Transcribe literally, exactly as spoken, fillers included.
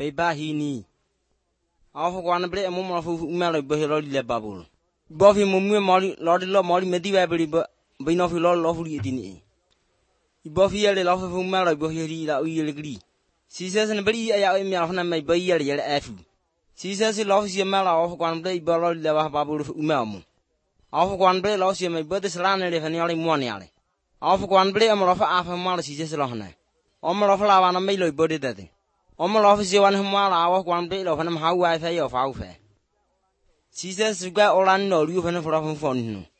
Bebahini. Off one play a moment of Melo Behero Babble. Buffy Mumu Molly, Lord Law Molly Medivably, but Binoff Law Lawfully Dini. Buffy a love of Melo Bohiri that we agree. She says in a very I may buy a year F. She says he loves your Melo off one play Borrow Leva Babble of Umelmo. Off one play lost you my brother's landed if any only one alley. Off one play a more of half a mile, she says alone. Omer of lava and a melo body daddy. Omer of you one whom I one play of him how I say of how fair. She says you got all I know you for a phone.